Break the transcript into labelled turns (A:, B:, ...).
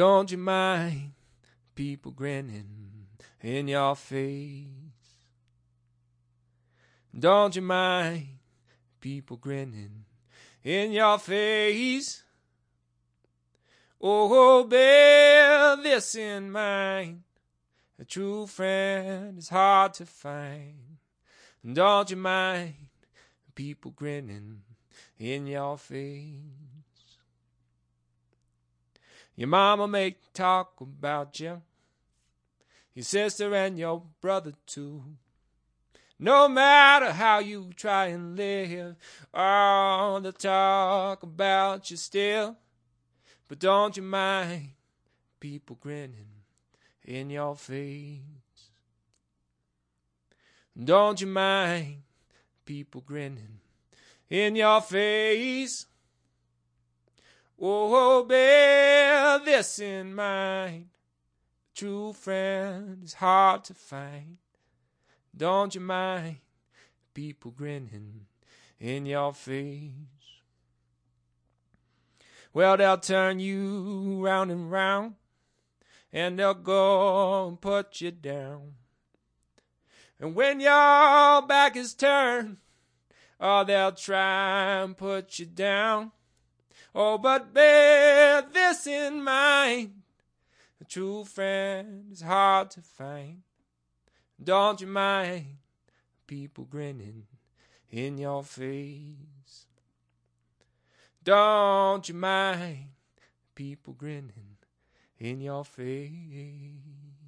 A: Don't you mind people grinning in your face? Don't you mind people grinning in your face? Oh, bear this in mind, a true friend is hard to find. Don't you mind people grinning in your face? Your mama may talk about you, your sister and your brother too. No matter how you try and live, oh, they'll talk about you still. But don't you mind people grinning in your face? Don't you mind people grinning in your face? Oh, bear this in mind, a true friend is hard to find. Don't you mind people grinning in your face? Well, they'll turn you round and round, and they'll go and put you down. And when your back is turned, oh, they'll try and put you down. Oh, but bear this in mind, a true friend is hard to find. Don't you mind people grinning in your face? Don't you mind people grinning in your face?